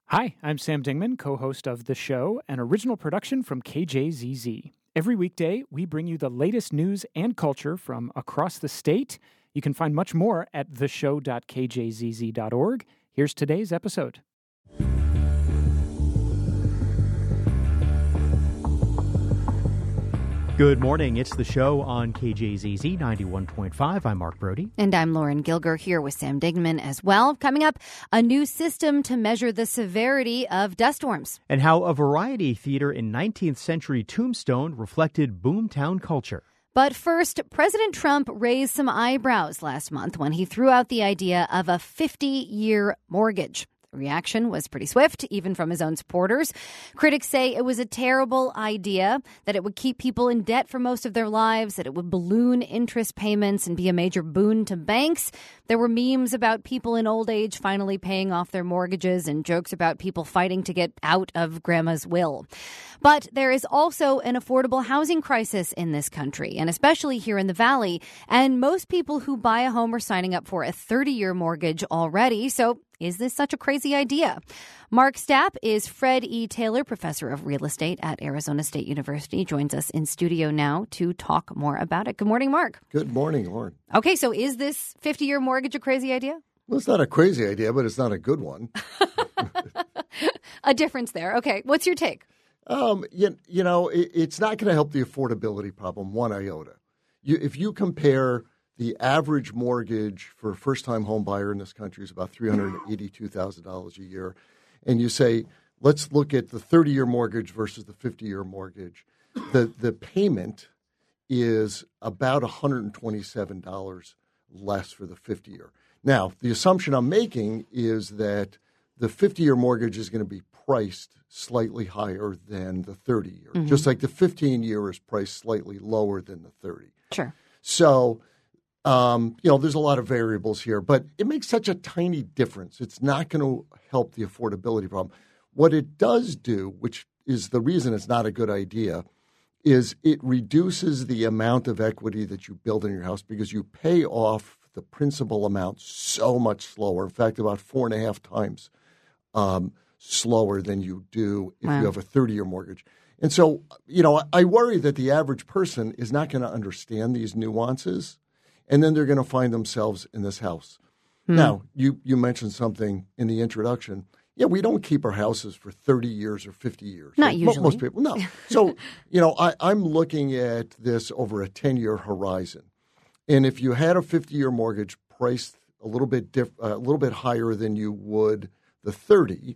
Hi, I'm Sam Dingman, co-host of The Show, an original production from KJZZ. Every weekday, we bring you the latest news and culture from across the state. You can find much more at theshow.kjzz.org. Here's today's episode. Good morning. It's The Show on KJZZ 91.5. I'm Mark Brody. And I'm Lauren Gilger here with Sam Digman as well. Coming up, a new system to measure the severity of dust storms. And how a variety theater in 19th century Tombstone reflected boomtown culture. But first, President Trump raised some eyebrows last month when he threw out the idea of a 50-year mortgage. The reaction was pretty swift, even from his own supporters. Critics say it was a terrible idea, that it would keep people in debt for most of their lives, that it would balloon interest payments and be a major boon to banks. There were memes about people in old age finally paying off their mortgages and jokes about people fighting to get out of grandma's will. But there is also an affordable housing crisis in this country, and especially here in the Valley. And most people who buy a home are signing up for a 30-year mortgage already. So is this such a crazy idea? Mark Stapp is Fred E. Taylor Professor of Real Estate at Arizona State University. Joins us in studio now to talk more about it. Good morning, Mark. Good morning, Lauren. Okay, so is this 50-year mortgage a crazy idea? Well, it's not a crazy idea, but it's not a good one. A difference there. Okay, what's your take? It's not going to help the affordability problem one iota. If you compare the average mortgage for a first-time home buyer in this country is about $382,000 a year, and you say, let's look at the 30-year mortgage versus the 50-year mortgage, the payment is about $127 less for the 50-year. Now, the assumption I'm making is that the 50-year mortgage is going to be priced slightly higher than the 30-year, just like the 15-year is priced slightly lower than the 30. Sure. So, there's a lot of variables here, but it makes such a tiny difference. It's not going to help the affordability problem. What it does do, which is the reason it's not a good idea, is it reduces the amount of equity that you build in your house because you pay off the principal amount so much slower. In fact, about 4.5 times slower than you do if you have a 30-year mortgage. And so, I worry that the average person is not going to understand these nuances, and then they're going to find themselves in this house. Now, you mentioned something in the introduction. Yeah, we don't keep our houses for 30 years or 50 years. Not usually. Most people, no. So, I'm looking at this over a 10-year horizon. And if you had a 50-year mortgage priced a little bit higher than you would the 30,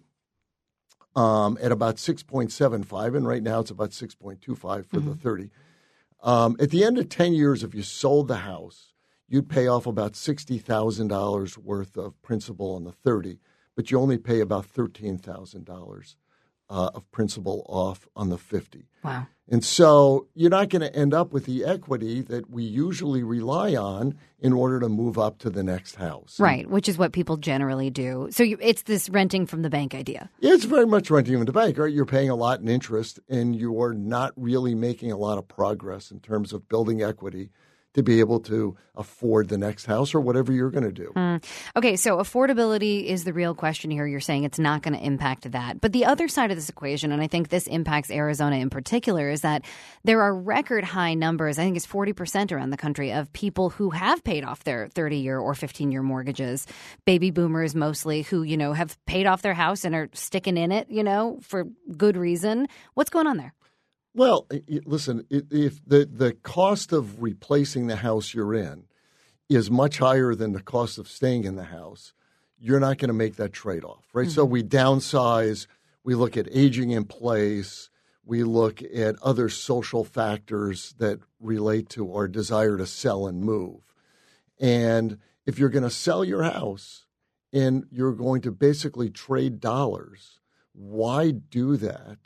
at about 6.75, and right now it's about 6.25 for the 30. At the end of 10 years, if you sold the house, you'd pay off about $60,000 worth of principal on the 30, but you only pay about $13,000 of principal off on the 50. Wow. And so you're not going to end up with the equity that we usually rely on in order to move up to the next house. Right, which is what people generally do. So it's this renting from the bank idea. Yeah, it's very much renting from the bank, right? You're paying a lot in interest, and you are not really making a lot of progress in terms of building equity to be able to afford the next house or whatever you're going to do. Okay, so affordability is the real question here. You're saying it's not going to impact that. But the other side of this equation, and I think this impacts Arizona in particular, is that there are record high numbers, I think it's 40% around the country, of people who have paid off their 30-year or 15-year mortgages, baby boomers mostly, who, have paid off their house and are sticking in it, for good reason. What's going on there? Well, listen, if the cost of replacing the house you're in is much higher than the cost of staying in the house, you're not going to make that trade-off, right? So we downsize, we look at aging in place, we look at other social factors that relate to our desire to sell and move. And if you're going to sell your house and you're going to basically trade dollars, why do that?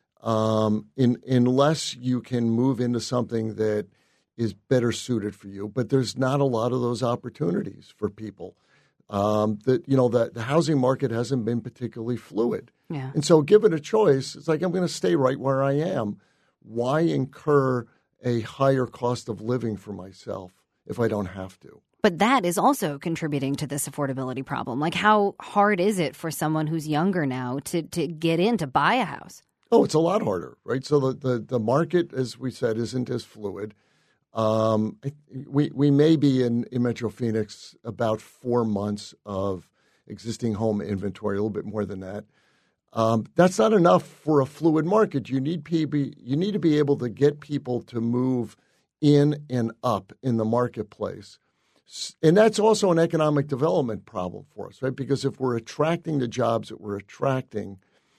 Unless you can move into something that is better suited for you. But there's not a lot of those opportunities for people. The housing market hasn't been particularly fluid. Yeah. And so given a choice, it's like, I'm going to stay right where I am. Why incur a higher cost of living for myself if I don't have to? But that is also contributing to this affordability problem. Like, how hard is it for someone who's younger now to get in, to buy a house? Oh, it's a lot harder, right? So the market, as we said, isn't as fluid. We may be in Metro Phoenix about 4 months of existing home inventory, a little bit more than that. That's not enough for a fluid market. You need to be able to get people to move in and up in the marketplace. And that's also an economic development problem for us, right? Because if we're attracting the jobs that we're attracting,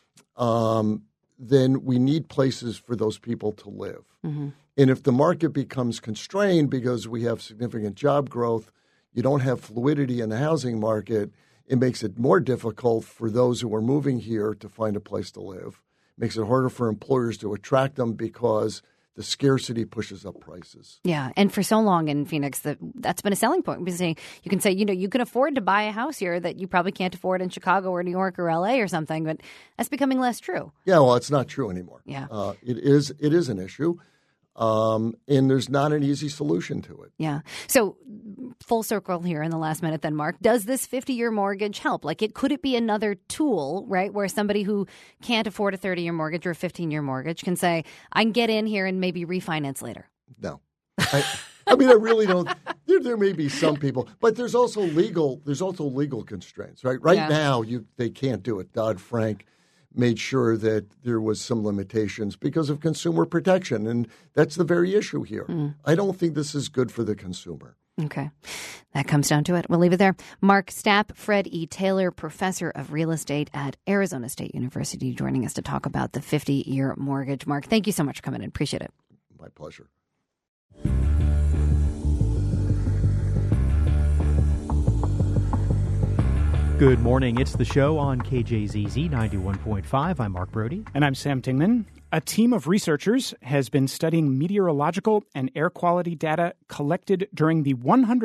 then we need places for those people to live. Mm-hmm. And if the market becomes constrained because we have significant job growth, you don't have fluidity in the housing market, it makes it more difficult for those who are moving here to find a place to live. It makes it harder for employers to attract them because the scarcity pushes up prices. Yeah, and for so long in Phoenix, that's been a selling point. You can say, you can afford to buy a house here that you probably can't afford in Chicago or New York or L.A. or something, but that's becoming less true. Yeah, well, it's not true anymore. Yeah, it is an issue. And there's not an easy solution to it. Yeah. So full circle here in the last minute then, Mark, does this 50-year mortgage help? Could it be another tool, right, where somebody who can't afford a 30-year mortgage or a 15-year mortgage can say, I can get in here and maybe refinance later? No. I really don't. There may be some people, but there's also legal constraints, right? Right now, they can't do it. Dodd-Frank made sure that there was some limitations because of consumer protection. And that's the very issue here. I don't think this is good for the consumer. Okay. That comes down to it. We'll leave it there. Mark Stapp, Fred E. Taylor, professor of real estate at Arizona State University, joining us to talk about the 50-year mortgage. Mark, thank you so much for coming in. Appreciate it. My pleasure. Good morning. It's the show on KJZZ 91.5. I'm Mark Brody. And I'm Sam Tingman. A team of researchers has been studying meteorological and air quality data collected during the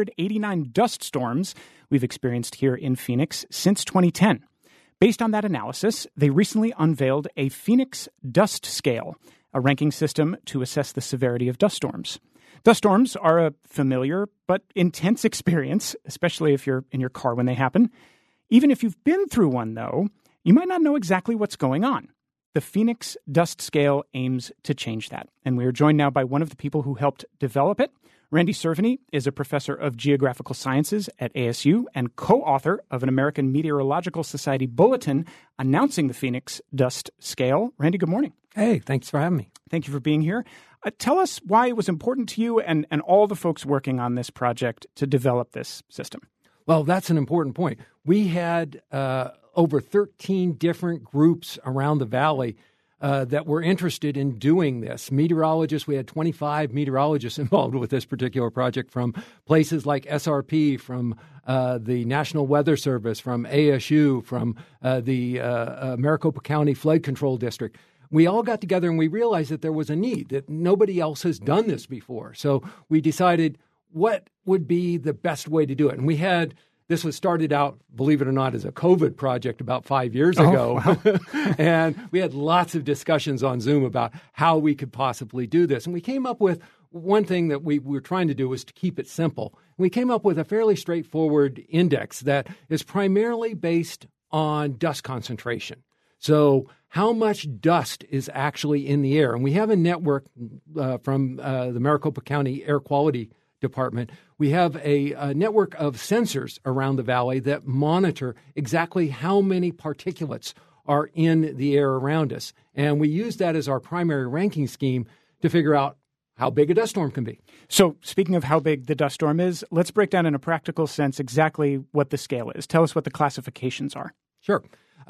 189 dust storms we've experienced here in Phoenix since 2010. Based on that analysis, they recently unveiled a Phoenix Dust Scale, a ranking system to assess the severity of dust storms. Dust storms are a familiar but intense experience, especially if you're in your car when they happen. Even if you've been through one, though, you might not know exactly what's going on. The Phoenix Dust Scale aims to change that. And we are joined now by one of the people who helped develop it. Randy Cerveny is a professor of geographical sciences at ASU and co-author of an American Meteorological Society bulletin announcing the Phoenix Dust Scale. Randy, good morning. Hey, thanks for having me. Thank you for being here. Tell us why it was important to you and all the folks working on this project to develop this system. Well, that's an important point. We had over 13 different groups around the valley that were interested in doing this. Meteorologists, we had 25 meteorologists involved with this particular project from places like SRP, from the National Weather Service, from ASU, from the Maricopa County Flood Control District. We all got together and we realized that there was a need, that nobody else has done this before. So we decided what would be the best way to do it. And this was started out, believe it or not, as a COVID project about 5 years ago. Wow. And we had lots of discussions on Zoom about how we could possibly do this. And we came up with one thing that we were trying to do was to keep it simple. We came up with a fairly straightforward index that is primarily based on dust concentration. So how much dust is actually in the air? And we have a network from the Maricopa County Air Quality Department. We have a network of sensors around the valley that monitor exactly how many particulates are in the air around us. And we use that as our primary ranking scheme to figure out how big a dust storm can be. So speaking of how big the dust storm is, let's break down in a practical sense exactly what the scale is. Tell us what the classifications are. Sure.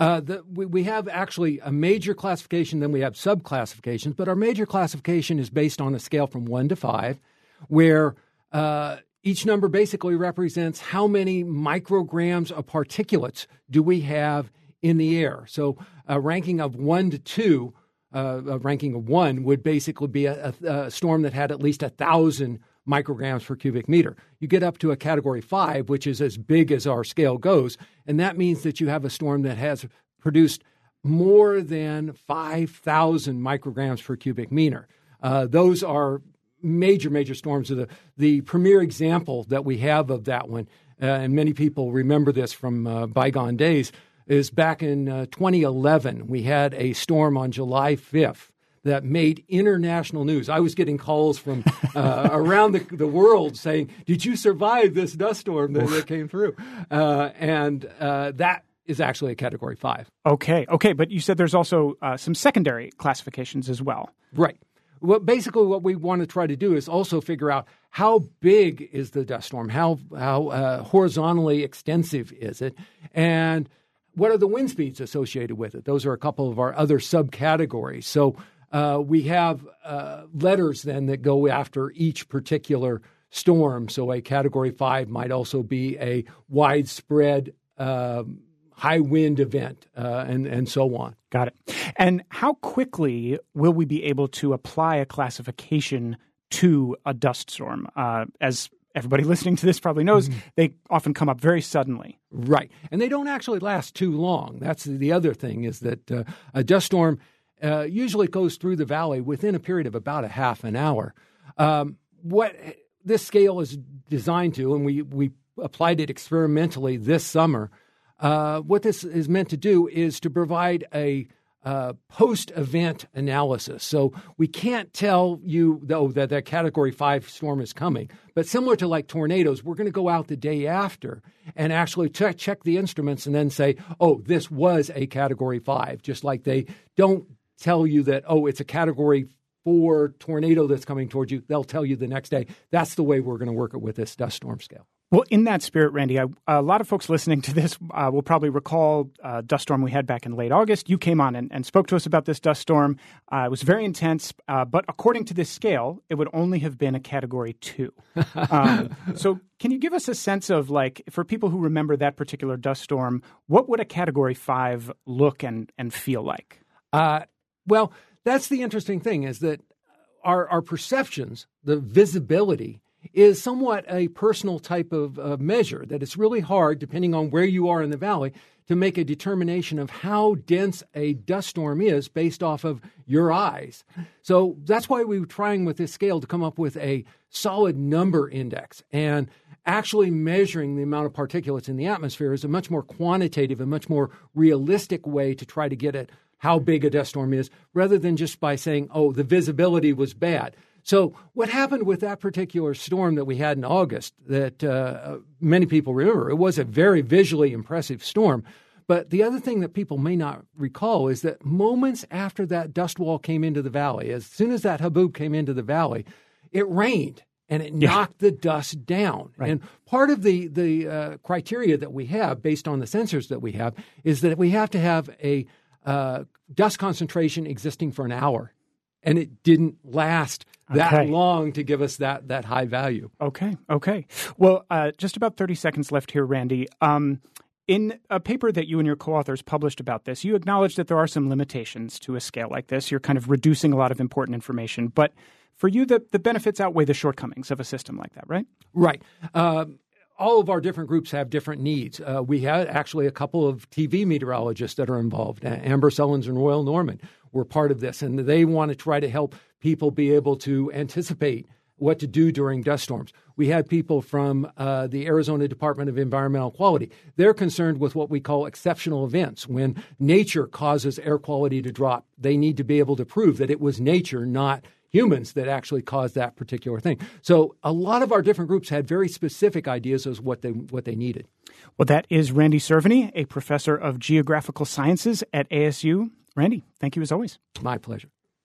We have actually a major classification, then we have sub-classifications, but our major classification is based on a scale from 1 to 5, where each number basically represents how many micrograms of particulates do we have in the air. So a ranking of 1 to 2, a ranking of 1 would basically be a storm that had at least 1,000 micrograms per cubic meter. You get up to a category 5, which is as big as our scale goes, and that means that you have a storm that has produced more than 5,000 micrograms per cubic meter. Those are major storms. The premier example that we have of that one, and many people remember this from bygone days, is back in 2011. We had a storm on July 5th that made international news. I was getting calls from around the world saying, "Did you survive this dust storm that came through?" And that is actually a Category 5. Okay, but you said there's also some secondary classifications as well. Right. Well, basically what we want to try to do is also figure out how big is the dust storm, how horizontally extensive is it, and what are the wind speeds associated with it. Those are a couple of our other subcategories. So we have letters then that go after each particular storm. So a Category 5 might also be a widespread high wind event, and so on. Got it. And how quickly will we be able to apply a classification to a dust storm? As everybody listening to this probably knows, they often come up very suddenly. Right. And they don't actually last too long. That's the other thing, is that a dust storm usually goes through the valley within a period of about a half an hour. What this scale is designed to, and we applied it experimentally this summer, what this is meant to do is to provide a post-event analysis. So we can't tell you, though, that Category 5 storm is coming. But similar to like tornadoes, we're going to go out the day after and actually check the instruments and then say, oh, this was a Category 5, just like they don't tell you that, oh, it's a Category 4 tornado that's coming towards you. They'll tell you the next day. That's the way we're going to work it with this dust storm scale. Well, in that spirit, Randy, a lot of folks listening to this will probably recall a dust storm we had back in late August. You came on and spoke to us about this dust storm. It was very intense, but according to this scale, it would only have been a Category 2. So can you give us a sense of, like, for people who remember that particular dust storm, what would a Category 5 look and feel like? Well, that's the interesting thing, is that our perceptions, the visibility, is somewhat a personal type of measure, that it's really hard, depending on where you are in the valley, to make a determination of how dense a dust storm is based off of your eyes. So that's why we were trying with this scale to come up with a solid number index. And actually measuring the amount of particulates in the atmosphere is a much more quantitative and much more realistic way to try to get at how big a dust storm is, rather than just by saying, oh, the visibility was bad. So what happened with that particular storm that we had in August that many people remember, it was a very visually impressive storm. But the other thing that people may not recall is that moments after that dust wall came into the valley, as soon as that haboob came into the valley, it rained and it knocked the dust down. Right. And part of the criteria that we have based on the sensors that we have is that we have to have a dust concentration existing for an hour. And it didn't last that long to give us that high value. Okay. Well, just about 30 seconds left here, Randy. In a paper that you and your co-authors published about this, you acknowledged that there are some limitations to a scale like this. You're kind of reducing a lot of important information. But for you, the benefits outweigh the shortcomings of a system like that, right? Right. All of our different groups have different needs. We had actually a couple of TV meteorologists that are involved. Amber Sullins and Royal Norman were part of this, and they want to try to help people be able to anticipate what to do during dust storms. We had people from the Arizona Department of Environmental Quality. They're concerned with what we call exceptional events. When nature causes air quality to drop, they need to be able to prove that it was nature, not humans, that actually caused that particular thing. So a lot of our different groups had very specific ideas as what they needed. Well, that is Randy Cerveny, a professor of geographical sciences at ASU. Randy, thank you as always. My pleasure.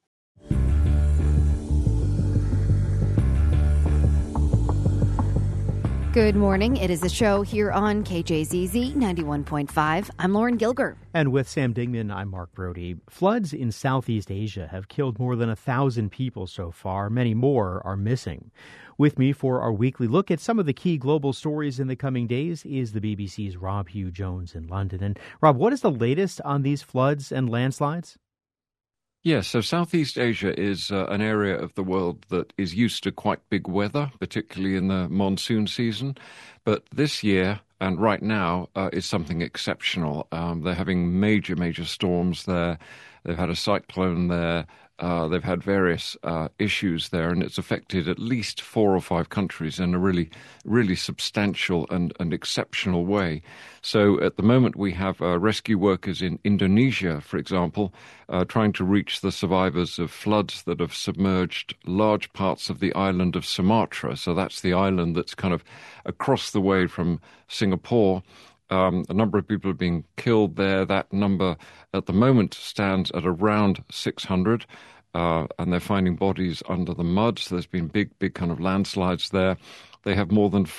Good morning. It is a show here on KJZZ 91.5. I'm Lauren Gilger. And with Sam Dingman, I'm Mark Brody. Floods in Southeast Asia have killed more than 1,000 people so far. Many more are missing. With me for our weekly look at some of the key global stories in the coming days is the BBC's Rob Hugh-Jones in London. And Rob, what is the latest on these floods and landslides? Yes, so Southeast Asia is an area of the world that is used to quite big weather, particularly in the monsoon season. But this year, and right now, is something exceptional. They're having major storms there. They've had a cyclone there. They've had various issues there, and it's affected at least 4 or 5 countries in a really, really substantial and exceptional way. So at the moment, we have rescue workers in Indonesia, for example, trying to reach the survivors of floods that have submerged large parts of the island of Sumatra. So that's the island that's kind of across the way from Singapore. A number of people are being killed there. That number at the moment stands at around 600, and they're finding bodies under the mud. So there's been big kind of landslides there. They have more than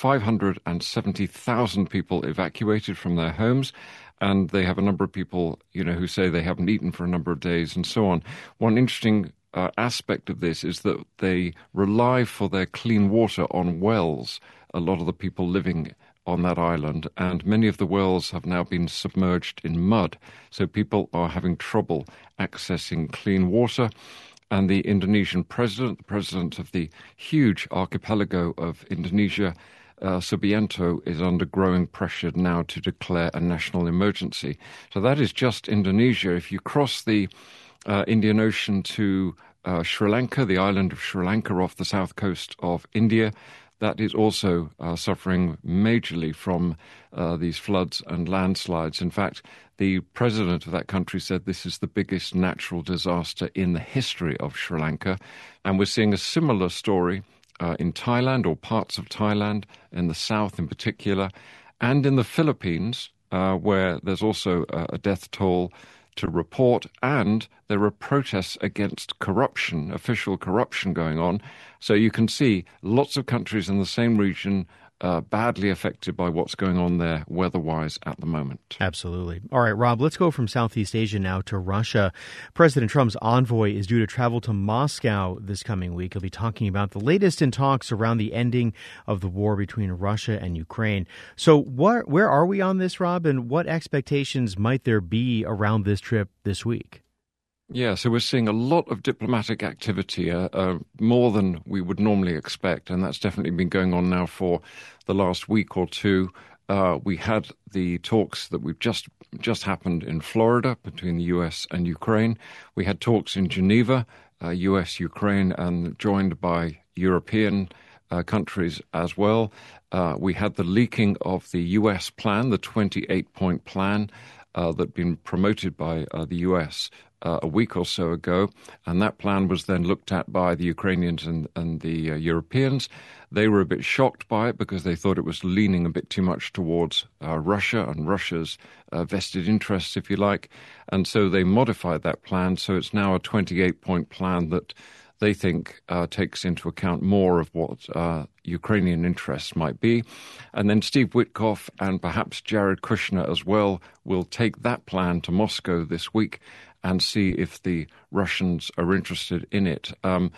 570,000 people evacuated from their homes, and they have a number of people, who say they haven't eaten for a number of days and so on. One interesting aspect of this is that they rely for their clean water on wells, a lot of the people living on that island, and many of the wells have now been submerged in mud. So people are having trouble accessing clean water. And the Indonesian president, the president of the huge archipelago of Indonesia, Subianto, is under growing pressure now to declare a national emergency. So that is just Indonesia. If you cross the Indian Ocean to Sri Lanka, the island of Sri Lanka off the south coast of India, that is also suffering majorly from these floods and landslides. In fact, the president of that country said this is the biggest natural disaster in the history of Sri Lanka. And we're seeing a similar story in Thailand, or parts of Thailand, in the south in particular, and in the Philippines, where there's also a death toll to report, and there are protests against corruption, official corruption going on. So you can see lots of countries in the same region badly affected by what's going on there weather-wise at the moment. Absolutely. All right, Rob, let's go from Southeast Asia now to Russia. President Trump's envoy is due to travel to Moscow this coming week. He'll be talking about the latest in talks around the ending of the war between Russia and Ukraine. So where are we on this, Rob, and what expectations might there be around this trip this week? Yeah, so we're seeing a lot of diplomatic activity, more than we would normally expect, and that's definitely been going on now for the last week or two. We had the talks that we've just happened in Florida between the U.S. and Ukraine. We had talks in Geneva, U.S., Ukraine, and joined by European countries as well. We had the leaking of the U.S. plan, the 28-point plan, that'd been promoted by the U.S. A week or so ago, and that plan was then looked at by the Ukrainians and the Europeans. They were a bit shocked by it because they thought it was leaning a bit too much towards Russia and Russia's vested interests, if you like, and so they modified that plan. So it's now a 28-point plan that they think takes into account more of what Ukrainian interests might be. And then Steve Witkoff and perhaps Jared Kushner as well will take that plan to Moscow this week and see if the Russians are interested in it.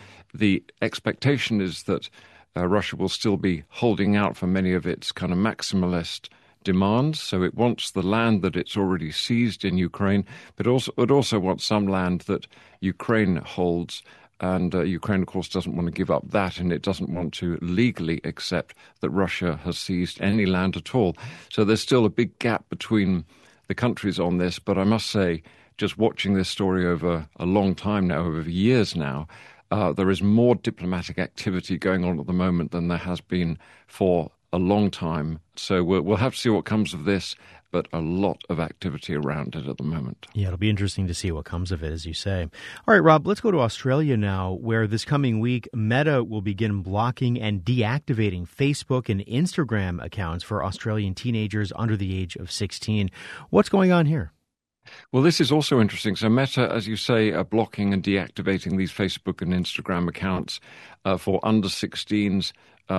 The expectation is that Russia will still be holding out for many of its kind of maximalist demands. So it wants the land that it's already seized in Ukraine, but it also wants some land that Ukraine holds. And Ukraine, of course, doesn't want to give up that, and it doesn't want to legally accept that Russia has seized any land at all. So there's still a big gap between the countries on this. But I must say, just watching this story over a long time now, over years now, there is more diplomatic activity going on at the moment than there has been for a long time. So we'll have to see what comes of this, but a lot of activity around it at the moment. Yeah, it'll be interesting to see what comes of it, as you say. All right, Rob, let's go to Australia now, where this coming week, Meta will begin blocking and deactivating Facebook and Instagram accounts for Australian teenagers under the age of 16. What's going on here? Well, this is also interesting. So Meta, as you say, are blocking and deactivating these Facebook and Instagram accounts for under 16s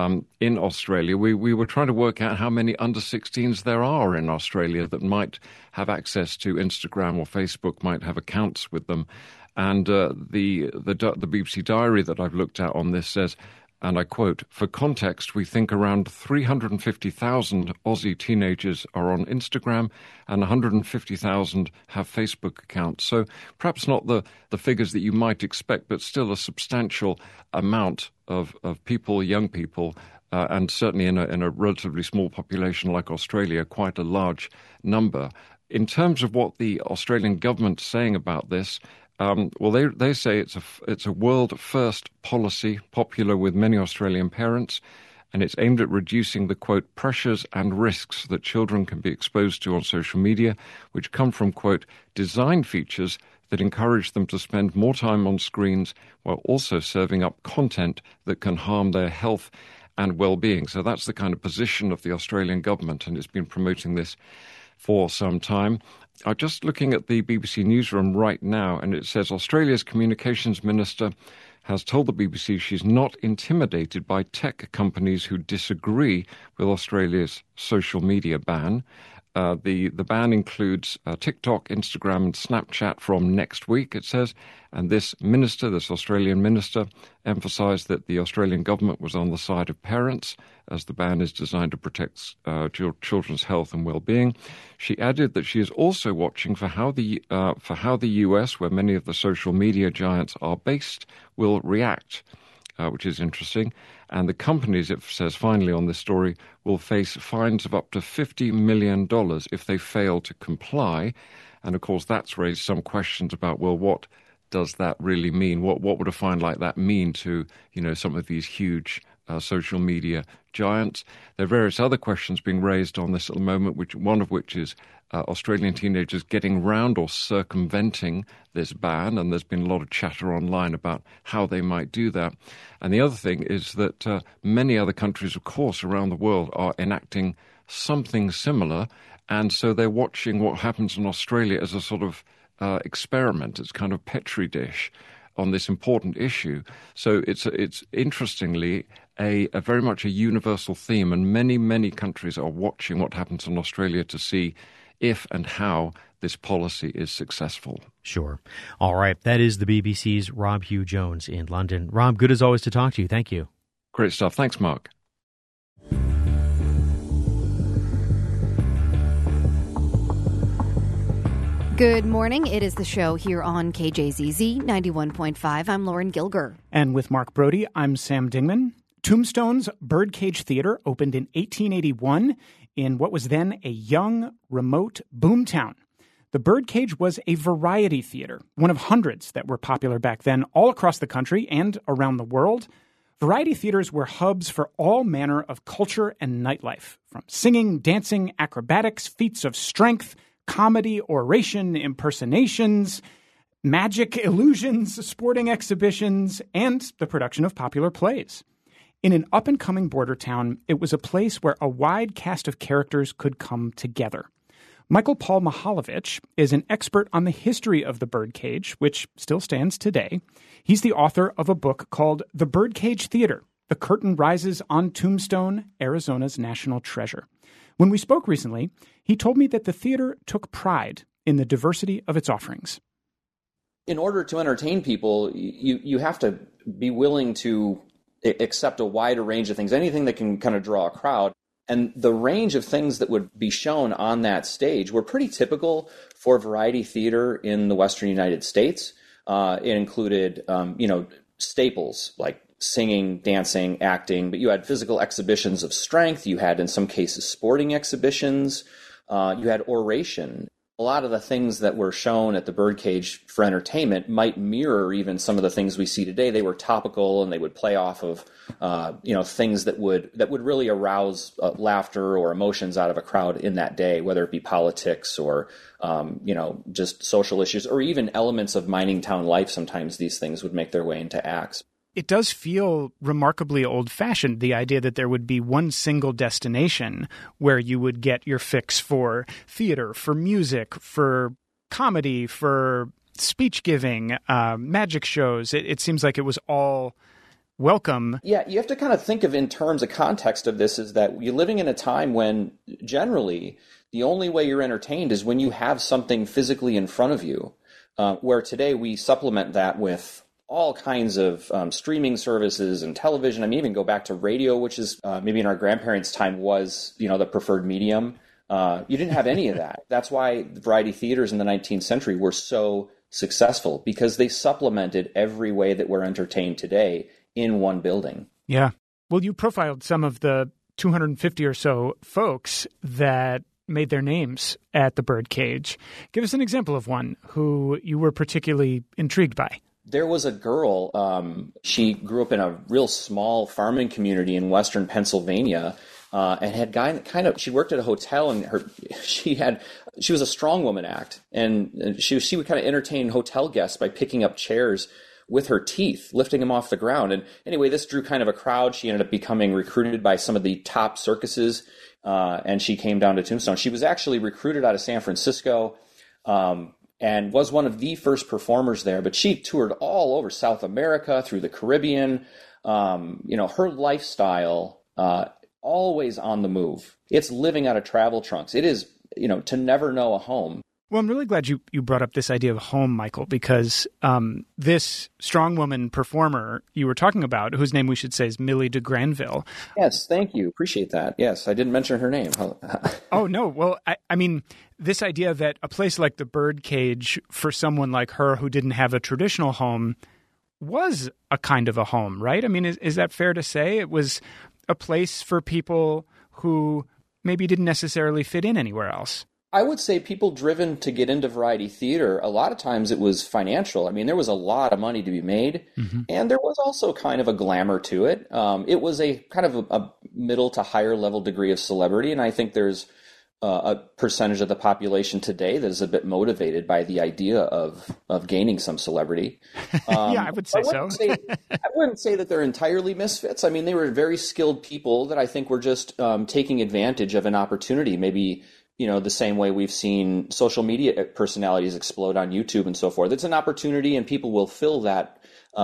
in Australia. We were trying to work out how many under 16s there are in Australia that might have access to Instagram or Facebook, might have accounts with them. And the BBC Diary that I've looked at on this says, and I quote, "For context, we think around 350,000 Aussie teenagers are on Instagram and 150,000 have Facebook accounts." So perhaps not the figures that you might expect, but still a substantial amount of people, young people, and certainly in a relatively small population like Australia, quite a large number. In terms of what the Australian government's saying about this, They say it's a world-first policy popular with many Australian parents, and it's aimed at reducing the, quote, pressures and risks that children can be exposed to on social media, which come from, quote, design features that encourage them to spend more time on screens while also serving up content that can harm their health and well-being. So that's the kind of position of the Australian government, and it's been promoting this for some time. I'm just looking at the BBC newsroom right now, and it says Australia's Communications Minister has told the BBC she's not intimidated by tech companies who disagree with Australia's social media ban. The ban includes TikTok, Instagram and Snapchat from next week, it says. And this Australian minister, emphasised that the Australian government was on the side of parents, as the ban is designed to protect children's health and well-being. She added that she is also watching for how the US, where many of the social media giants are based, will react, which is interesting. And the companies, it says finally on this story, will face fines of up to $50 million if they fail to comply. And of course, that's raised some questions about, well, what does that really mean? What would a fine like that mean to, some of these huge social media giants? There are various other questions being raised on this at the moment, one of which is Australian teenagers getting round or circumventing this ban, and there's been a lot of chatter online about how they might do that. And the other thing is that many other countries, of course, around the world are enacting something similar, and so they're watching what happens in Australia as a sort of experiment. It's kind of petri dish on this important issue. So it's interestingly a very much a universal theme, and many, many countries are watching what happens in Australia to see if and how this policy is successful. Sure. All right. That is the BBC's Rob Hugh-Jones in London. Rob, good as always to talk to you. Thank you. Great stuff. Thanks, Mark. Good morning. It is the show here on KJZZ 91.5. I'm Lauren Gilger. And with Mark Brody, I'm Sam Dingman. Tombstone's Birdcage Theater opened in 1881 in what was then a young, remote boomtown. The Birdcage was a variety theater, one of hundreds that were popular back then all across the country and around the world. Variety theaters were hubs for all manner of culture and nightlife, from singing, dancing, acrobatics, feats of strength, comedy, oration, impersonations, magic, illusions, sporting exhibitions, and the production of popular plays. In an up-and-coming border town, it was a place where a wide cast of characters could come together. Michael Paul Mihaljevic is an expert on the history of the Birdcage, which still stands today. He's the author of a book called The Birdcage Theater: The Curtain Rises on Tombstone, Arizona's National Treasure. When we spoke recently, he told me that the theater took pride in the diversity of its offerings. In order to entertain people, you have to be willing to accept a wider range of things, anything that can kind of draw a crowd. And the range of things that would be shown on that stage were pretty typical for variety theater in the Western United States. It included, staples like singing, dancing, acting, but you had physical exhibitions of strength. You had, in some cases, sporting exhibitions. You had oration. A lot of the things that were shown at the Birdcage for entertainment might mirror even some of the things we see today. They were topical, and they would play off of, things that would really arouse laughter or emotions out of a crowd in that day, whether it be politics or, just social issues, or even elements of mining town life. Sometimes these things would make their way into acts. It does feel remarkably old-fashioned, the idea that there would be one single destination where you would get your fix for theater, for music, for comedy, for speech-giving, magic shows. It seems like it was all welcome. Yeah, you have to kind of think of in terms of context of this is that you're living in a time when generally the only way you're entertained is when you have something physically in front of you, where today we supplement that with all kinds of streaming services and television. I mean, even go back to radio, which is maybe in our grandparents' time was, the preferred medium. You didn't have any of that. That's why variety theaters in the 19th century were so successful, because they supplemented every way that we're entertained today in one building. Yeah. Well, you profiled some of the 250 or so folks that made their names at the Birdcage. Give us an example of one who you were particularly intrigued by. There was a girl, she grew up in a real small farming community in western Pennsylvania, and she worked at a hotel, and she was a strong woman act, and she would kind of entertain hotel guests by picking up chairs with her teeth, lifting them off the ground. And anyway, this drew kind of a crowd. She ended up becoming recruited by some of the top circuses, and she came down to Tombstone. She was actually recruited out of San Francisco, and was one of the first performers there, but she toured all over South America, through the Caribbean. Her lifestyle, always on the move. It's living out of travel trunks. It is, to never know a home. Well, I'm really glad you brought up this idea of home, Michael, because this strong woman performer you were talking about, whose name we should say is Millie de Granville. Yes, thank you. Appreciate that. Yes, I didn't mention her name. Oh, no. Well, I mean, this idea that a place like the Birdcage, for someone like her who didn't have a traditional home, was a kind of a home, right? I mean, is that fair to say? It was a place for people who maybe didn't necessarily fit in anywhere else. I would say people driven to get into variety theater, a lot of times it was financial. I mean, there was a lot of money to be made, and there was also kind of a glamour to it. It was a kind of a middle to higher level degree of celebrity, and I think there's a percentage of the population today that is a bit motivated by the idea of gaining some celebrity. Yeah, I would say so. I wouldn't say that they're entirely misfits. I mean, they were very skilled people that I think were just taking advantage of an opportunity, maybe the same way we've seen social media personalities explode on YouTube and so forth. It's an opportunity, and people will fill that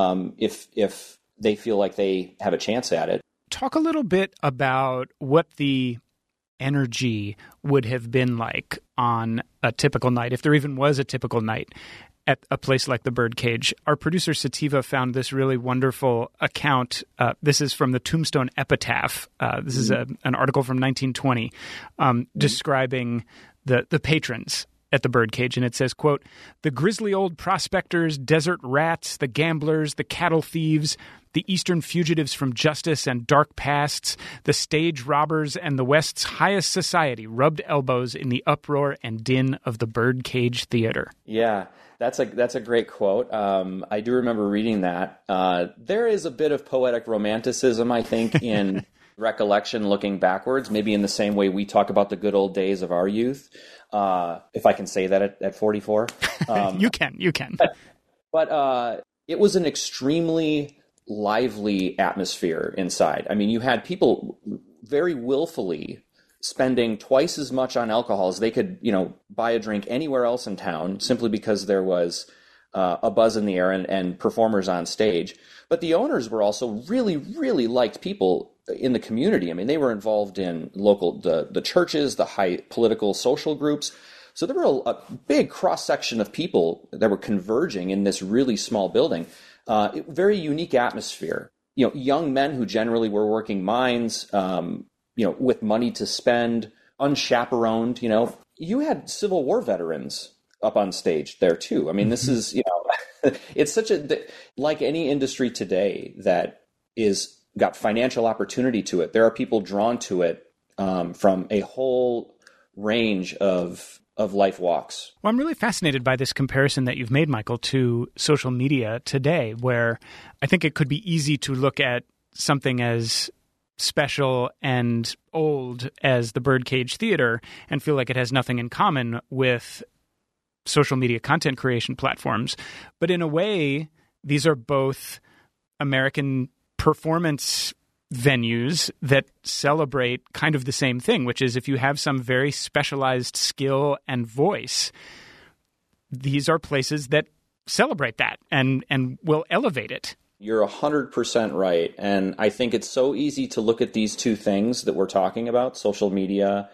if they feel like they have a chance at it. Talk a little bit about what the energy would have been like on a typical night, if there even was a typical night at a place like the Birdcage. Our producer Sativa found this really wonderful account. This is from the Tombstone Epitaph. This is an article from 1920 describing the patrons at the Birdcage, and it says, quote, "The grisly old prospectors, desert rats, the gamblers, the cattle thieves, the eastern fugitives from justice and dark pasts, the stage robbers, and the West's highest society rubbed elbows in the uproar and din of the Birdcage Theater." Yeah. That's a great quote. I do remember reading that. There is a bit of poetic romanticism, I think, in recollection looking backwards, maybe in the same way we talk about the good old days of our youth, if I can say that at 44. You can. But it was an extremely lively atmosphere inside. I mean, you had people very willfully spending twice as much on alcohol as they could, buy a drink anywhere else in town, simply because there was a buzz in the air and performers on stage. But the owners were also really, really liked people in the community. I mean, they were involved in the churches, the high political social groups. So there were a big cross-section of people that were converging in this really small building. Very unique atmosphere. Young men who generally were working mines, with money to spend, unchaperoned, you had Civil War veterans up on stage there too. I mean, this is, it's such like any industry today that is got financial opportunity to it. There are people drawn to it from a whole range of life walks. Well, I'm really fascinated by this comparison that you've made, Michael, to social media today, where I think it could be easy to look at something as special and old as the Birdcage Theater and feel like it has nothing in common with social media content creation platforms. But in a way, these are both American performance venues that celebrate kind of the same thing, which is if you have some very specialized skill and voice, these are places that celebrate that and will elevate it. You're 100% right. And I think it's so easy to look at these two things that we're talking about, social media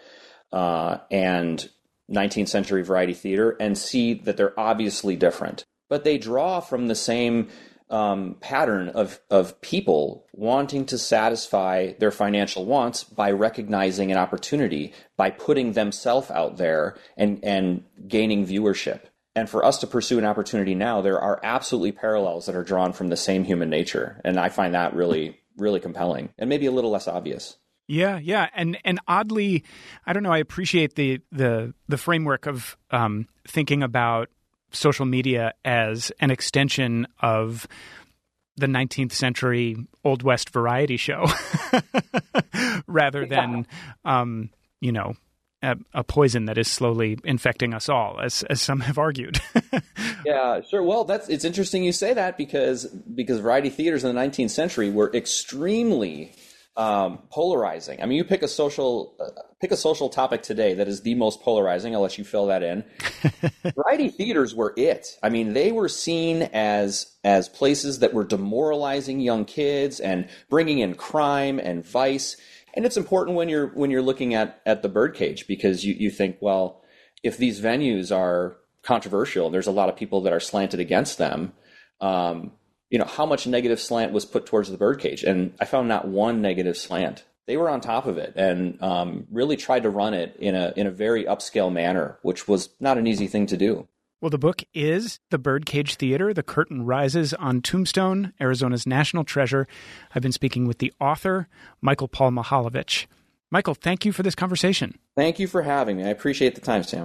and 19th century variety theater, and see that they're obviously different. But they draw from the same pattern of people wanting to satisfy their financial wants by recognizing an opportunity, by putting themselves out there and gaining viewership. And for us to pursue an opportunity now, there are absolutely parallels that are drawn from the same human nature. And I find that really, really compelling and maybe a little less obvious. Yeah. And oddly, I don't know, I appreciate the framework of thinking about social media as an extension of the 19th century Old West variety show rather than, a poison that is slowly infecting us all, as some have argued. Yeah, sure. Well, it's interesting you say that because variety theaters in the 19th century were extremely polarizing. I mean, you pick a social topic today that is the most polarizing. I'll let you fill that in. Variety theaters were it. I mean, they were seen as places that were demoralizing young kids and bringing in crime and vice. And it's important when you're looking at the Birdcage, because you think, well, if these venues are controversial, there's a lot of people that are slanted against them. How much negative slant was put towards the Birdcage? And I found not one negative slant. They were on top of it and really tried to run it in a very upscale manner, which was not an easy thing to do. Well, the book is The Birdcage Theater, The Curtain Rises on Tombstone, Arizona's National Treasure. I've been speaking with the author, Michael Paul Mihaljevic. Michael, thank you for this conversation. Thank you for having me. I appreciate the time, Sam.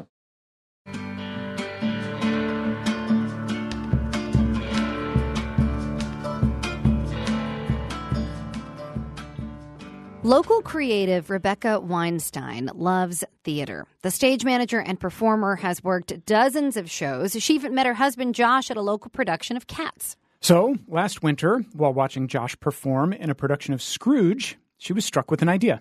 Local creative Rebecca Weinstein loves theater. The stage manager and performer has worked dozens of shows. She even met her husband Josh at a local production of Cats. So, last winter, while watching Josh perform in a production of Scrooge, she was struck with an idea.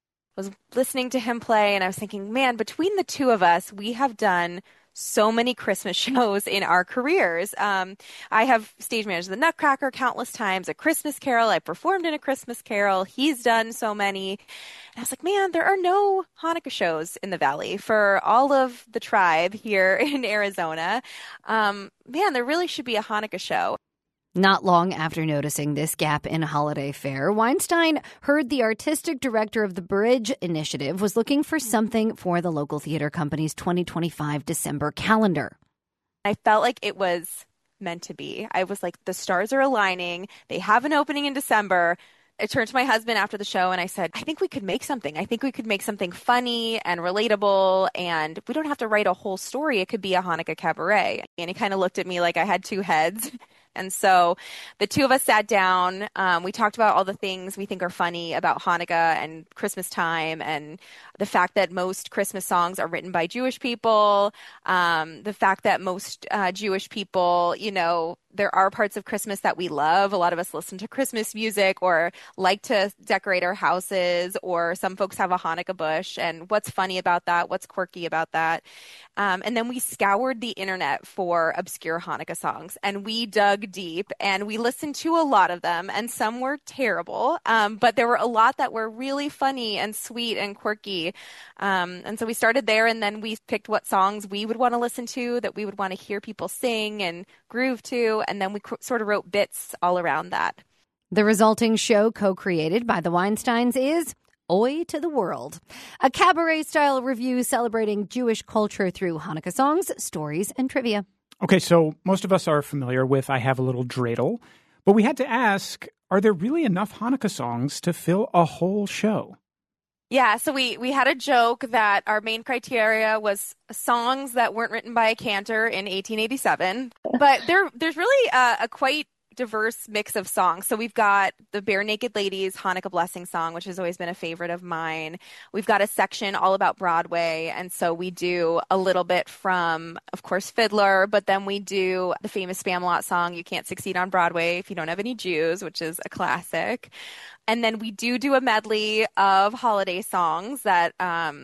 I was listening to him play, and I was thinking, man, between the two of us, we have done so many Christmas shows in our careers. I have stage managed the Nutcracker countless times, A Christmas Carol. I performed in A Christmas Carol. He's done so many. And I was like, man, there are no Hanukkah shows in the Valley for all of the tribe here in Arizona. Man, there really should be a Hanukkah show. Not long after noticing this gap in holiday fare, Weinstein heard the artistic director of the Bridge Initiative was looking for something for the local theater company's 2025 December calendar. I felt like it was meant to be. I was like, the stars are aligning. They have an opening in December. I turned to my husband after the show and I said, I think we could make something. I think we could make something funny and relatable, and we don't have to write a whole story. It could be a Hanukkah cabaret. And he kind of looked at me like I had two heads. And so the two of us sat down. We talked about all the things we think are funny about Hanukkah and Christmas time, and the fact that most Christmas songs are written by Jewish people, the fact that most Jewish people, there are parts of Christmas that we love. A lot of us listen to Christmas music or like to decorate our houses, or some folks have a Hanukkah bush. And what's funny about that? What's quirky about that? And then we scoured the internet for obscure Hanukkah songs, and we dug deep, and we listened to a lot of them, and some were terrible. But there were a lot that were really funny and sweet and quirky. And so we started there, and then we picked what songs we would want to listen to, that we would want to hear people sing and groove to. And then we sort of wrote bits all around that. The resulting show, co-created by the Weinsteins, is Oi to the World, a cabaret-style review celebrating Jewish culture through Hanukkah songs, stories, and trivia. Okay, so most of us are familiar with I Have a Little Dreidel, but we had to ask, are there really enough Hanukkah songs to fill a whole show? Yeah, so we had a joke that our main criteria was songs that weren't written by a cantor in 1887. But there's really a quite diverse mix of songs. So we've got the Bare Naked Ladies Hanukkah Blessing song, which has always been a favorite of mine. We've got a section all about Broadway, and so we do a little bit from, of course, Fiddler, but then we do the famous Spamalot song, You Can't Succeed on Broadway If You Don't Have Any Jews, which is a classic. And then we do a medley of holiday songs that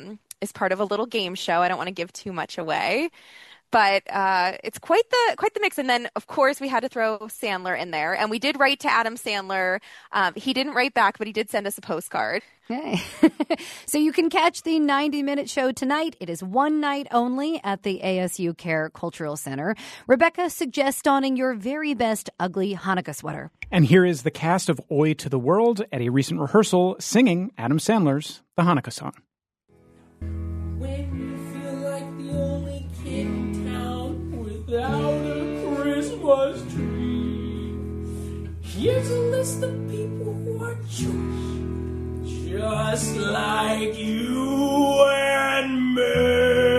is part of a little game show. I don't want to give too much away. But it's quite the mix. And then, of course, we had to throw Sandler in there. And we did write to Adam Sandler. He didn't write back, but he did send us a postcard. Okay. So you can catch the 90-minute show tonight. It is one night only at the ASU Care Cultural Center. Rebecca suggests donning your very best ugly Hanukkah sweater. And here is the cast of Oi to the World at a recent rehearsal singing Adam Sandler's The Hanukkah Song. Without a Christmas tree, here's a list of people who are Jewish. just like you and me.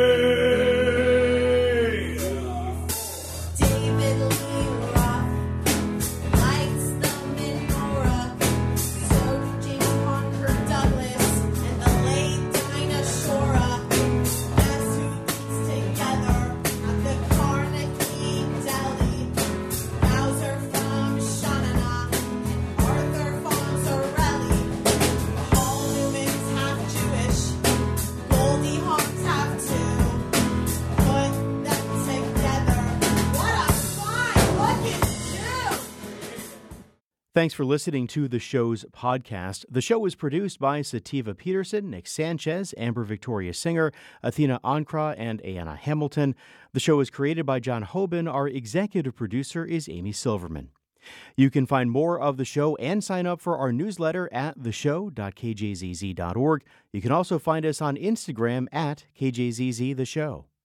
David Lee Roth lights the menorah. So James Monfort Douglas and the late Dinah Shora. Guess who eats together at the Carnegie Deli? Bowser from Shanana and Arthur Fonzarelli. Paul Newman's half Jewish. Goldie Hawn's half too. Put them together. What a fine looking Jew! Thanks for listening to the show's podcast. The show is produced by Sativa Peterson, Nick Sanchez, Amber Victoria Singer, Athena Ankra, and Ayanna Hamilton. The show is created by John Hoban. Our executive producer is Amy Silverman. You can find more of the show and sign up for our newsletter at theshow.kjzz.org. You can also find us on Instagram at KJZZ The Show.